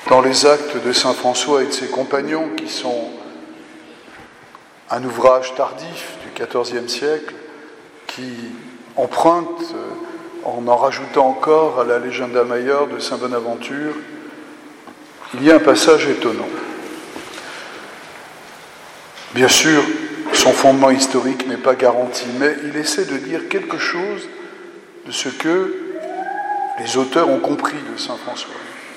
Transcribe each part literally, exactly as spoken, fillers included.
dans les actes de saint François et de ses compagnons, qui sont un ouvrage tardif du quatorzième siècle, qui emprunte, en en rajoutant encore à la Legenda Major de saint Bonaventure, il y a un passage étonnant. Bien sûr, son fondement historique n'est pas garanti, mais il essaie de dire quelque chose de ce que les auteurs ont compris de saint François.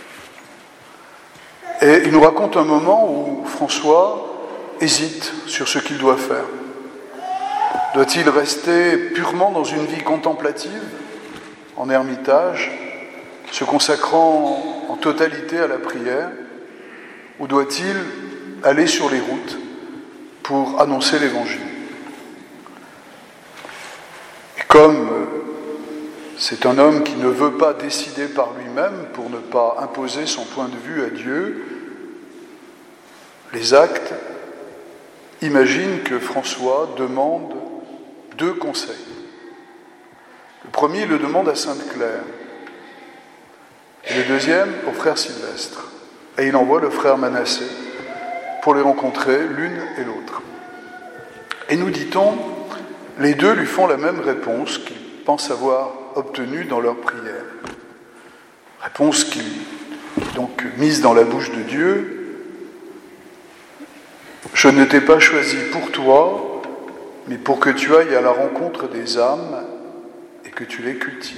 Et il nous raconte un moment où François hésite sur ce qu'il doit faire. Doit-il rester purement dans une vie contemplative, en ermitage, se consacrant en totalité à la prière, ou doit-il aller sur les routes pour annoncer l'Évangile? Et comme c'est un homme qui ne veut pas décider par lui-même pour ne pas imposer son point de vue à Dieu, les actes imaginent que François demande deux conseils. Le premier, il le demande à sainte Claire, et le deuxième au frère Sylvestre. Et il envoie le frère Manassé pour les rencontrer l'une et l'autre. Et nous dit-on, les deux lui font la même réponse qu'ils pensent avoir obtenue dans leur prière. Réponse qui est donc mise dans la bouche de Dieu. Je ne t'ai pas choisi pour toi, mais pour que tu ailles à la rencontre des âmes et que tu les cultives.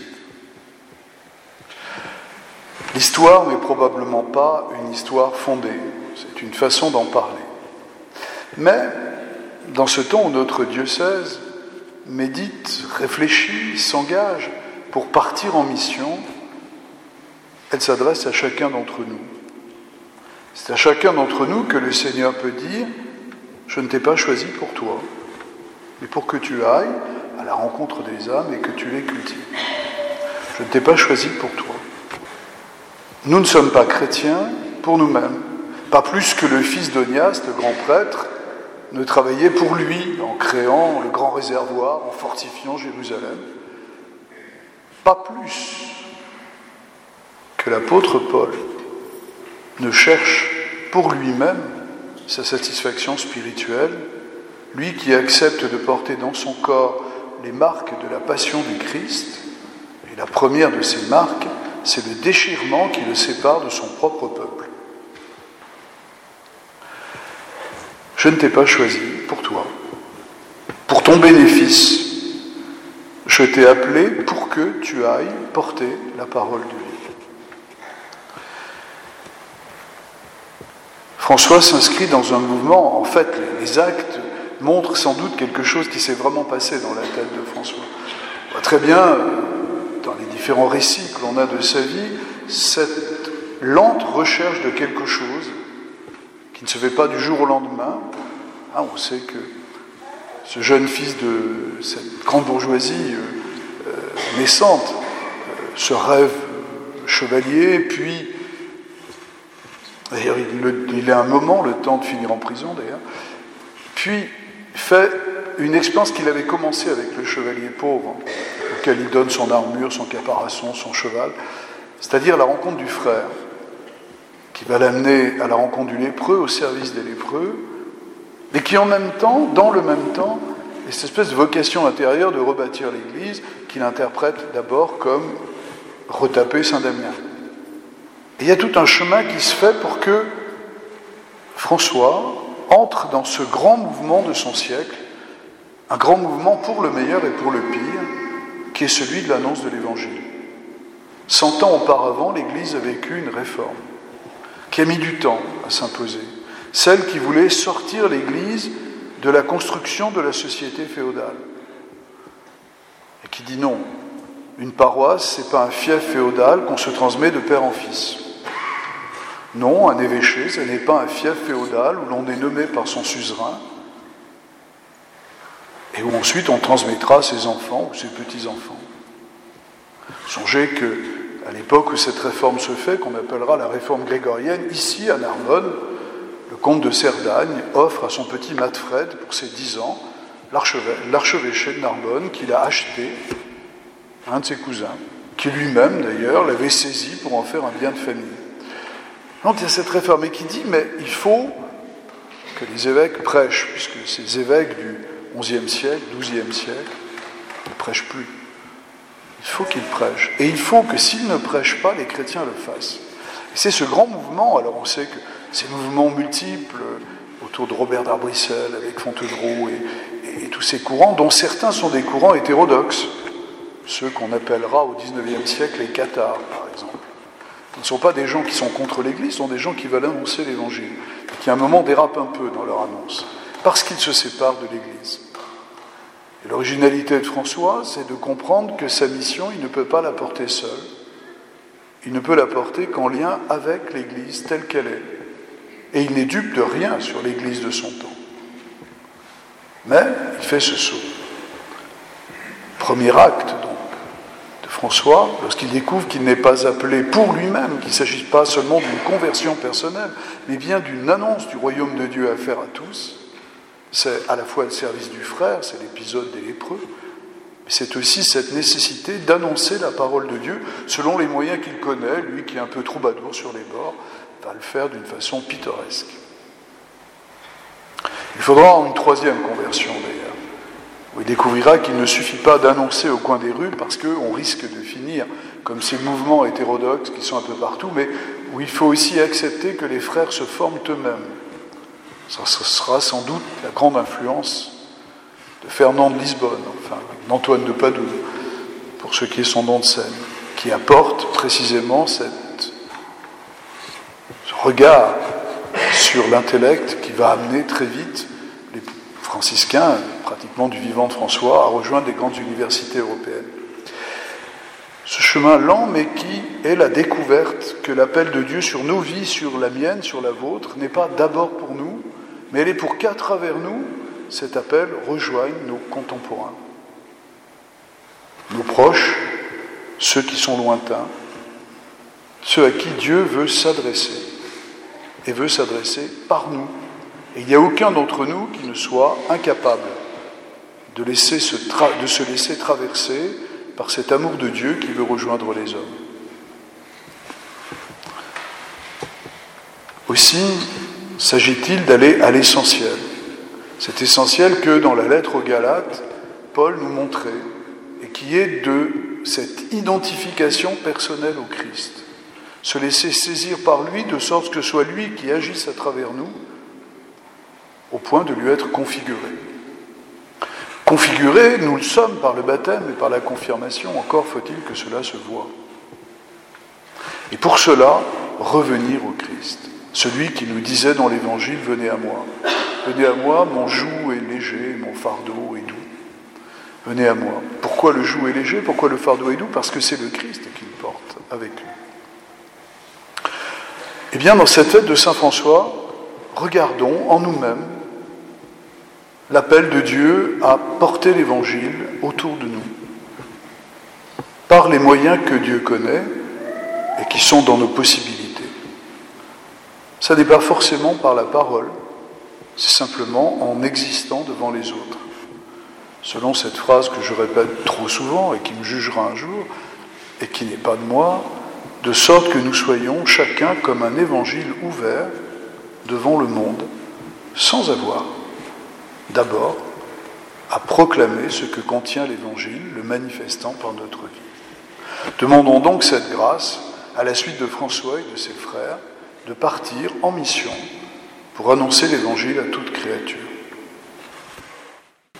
L'histoire n'est probablement pas une histoire fondée, c'est une façon d'en parler. Mais, dans ce temps où notre diocèse médite, réfléchit, s'engage pour partir en mission, elle s'adresse à chacun d'entre nous. C'est à chacun d'entre nous que le Seigneur peut dire « Je ne t'ai pas choisi pour toi, mais pour que tu ailles à la rencontre des âmes et que tu les cultives. Je ne t'ai pas choisi pour toi. » Nous ne sommes pas chrétiens pour nous-mêmes, pas plus que le fils d'Onias, le grand prêtre, ne travaillait pour lui en créant le grand réservoir, en fortifiant Jérusalem. Pas plus que l'apôtre Paul ne cherche pour lui-même sa satisfaction spirituelle, lui qui accepte de porter dans son corps les marques de la passion du Christ, et la première de ces marques, c'est le déchirement qui le sépare de son propre peuple. Je ne t'ai pas choisi pour toi, pour ton bénéfice. Je t'ai appelé pour que tu ailles porter la parole de vie. François s'inscrit dans un mouvement, en fait, les actes montrent sans doute quelque chose qui s'est vraiment passé dans la tête de François. On voit très bien, dans les différents récits que l'on a de sa vie, cette lente recherche de quelque chose qui ne se fait pas du jour au lendemain. Ah, on sait que ce jeune fils de cette grande bourgeoisie euh, euh, naissante euh, se rêve euh, chevalier, puis d'ailleurs il, le, il a un moment, le temps de finir en prison d'ailleurs, puis fait une expérience qu'il avait commencé avec le chevalier pauvre, auquel il donne son armure, son caparaçon, son cheval, c'est-à-dire la rencontre du frère, qui va l'amener à la rencontre du lépreux, au service des lépreux, et qui en même temps, dans le même temps, est cette espèce de vocation intérieure de rebâtir l'Église, qu'il interprète d'abord comme retaper Saint-Damien. Et il y a tout un chemin qui se fait pour que François entre dans ce grand mouvement de son siècle, un grand mouvement pour le meilleur et pour le pire, qui est celui de l'annonce de l'Évangile. Cent ans auparavant, l'Église a vécu une réforme qui a mis du temps à s'imposer, celle qui voulait sortir l'Église de la construction de la société féodale, et qui dit non, une paroisse, ce n'est pas un fief féodal qu'on se transmet de père en fils. Non, un évêché, ce n'est pas un fief féodal où l'on est nommé par son suzerain, et où ensuite on transmettra ses enfants ou ses petits-enfants. Songez que, à l'époque où cette réforme se fait, qu'on appellera la réforme grégorienne, ici à Narbonne, le comte de Cerdagne offre à son petit Matfred, pour ses dix ans, l'archevêché de Narbonne qu'il a acheté, un de ses cousins, qui lui-même d'ailleurs l'avait saisi pour en faire un bien de famille. Donc il y a cette réforme qui dit, mais il faut que les évêques prêchent, puisque ces évêques du onzième siècle, douzième siècle, ne prêchent plus. Il faut qu'ils prêchent. Et il faut que s'ils ne prêchent pas, les chrétiens le fassent. Et c'est ce grand mouvement, alors on sait que ces mouvements multiples, autour de Robert d'Arbrissel, avec Fontevraud, et, et, et tous ces courants, dont certains sont des courants hétérodoxes, ceux qu'on appellera au dix-neuvième siècle les cathares, par exemple. Ce ne sont pas des gens qui sont contre l'Église, ce sont des gens qui veulent annoncer l'Évangile, et qui à un moment dérapent un peu dans leur annonce, parce qu'ils se séparent de l'Église. Et l'originalité de François, c'est de comprendre que sa mission, il ne peut pas la porter seul. Il ne peut la porter qu'en lien avec l'Église telle qu'elle est. Et il n'est dupe de rien sur l'Église de son temps. Mais il fait ce saut. Premier acte, donc, de François, lorsqu'il découvre qu'il n'est pas appelé pour lui-même, qu'il ne s'agit pas seulement d'une conversion personnelle, mais bien d'une annonce du royaume de Dieu à faire à tous. C'est à la fois le service du frère, c'est l'épisode des lépreux, mais c'est aussi cette nécessité d'annoncer la parole de Dieu selon les moyens qu'il connaît, lui qui est un peu troubadour sur les bords, va le faire d'une façon pittoresque. Il faudra une troisième conversion d'ailleurs, où il découvrira qu'il ne suffit pas d'annoncer au coin des rues parce qu'on risque de finir comme ces mouvements hétérodoxes qui sont un peu partout, mais où il faut aussi accepter que les frères se forment eux-mêmes. Ça sera sans doute la grande influence de Fernand de Lisbonne, enfin d'Antoine de Padoue, pour ce qui est son nom de scène, qui apporte précisément cette, ce regard sur l'intellect qui va amener très vite les franciscains, pratiquement du vivant de François, à rejoindre les grandes universités européennes. Ce chemin lent, mais qui est la découverte que l'appel de Dieu sur nos vies, sur la mienne, sur la vôtre, n'est pas d'abord pour nous, mais elle est pour qu'à travers nous, cet appel rejoigne nos contemporains, nos proches, ceux qui sont lointains, ceux à qui Dieu veut s'adresser, et veut s'adresser par nous. Et il n'y a aucun d'entre nous qui ne soit incapable de, laisser se tra- de se laisser traverser par cet amour de Dieu qui veut rejoindre les hommes. Aussi, s'agit-il d'aller à l'essentiel. C'est essentiel que dans la lettre aux Galates, Paul nous montrait, et qui est de cette identification personnelle au Christ. Se laisser saisir par lui, de sorte que ce soit lui qui agisse à travers nous, au point de lui être configuré. Configuré, nous le sommes par le baptême et par la confirmation, encore faut-il que cela se voie. Et pour cela, revenir au Christ. Celui qui nous disait dans l'Évangile, « Venez à moi. Venez à moi, mon joug est léger, mon fardeau est doux. Venez à moi. » Pourquoi le joug est léger ? Pourquoi le fardeau est doux ? Parce que c'est le Christ qui le porte avec lui. Eh bien, dans cette lettre de saint François, regardons en nous-mêmes l'appel de Dieu à porter l'Évangile autour de nous, par les moyens que Dieu connaît et qui sont dans nos possibilités. Ça n'est pas forcément par la parole, c'est simplement en existant devant les autres. Selon cette phrase que je répète trop souvent et qui me jugera un jour, et qui n'est pas de moi, de sorte que nous soyons chacun comme un évangile ouvert devant le monde, sans avoir d'abord à proclamer ce que contient l'Évangile, le manifestant par notre vie. Demandons donc cette grâce, à la suite de François et de ses frères, de partir en mission pour annoncer l'Évangile à toute créature.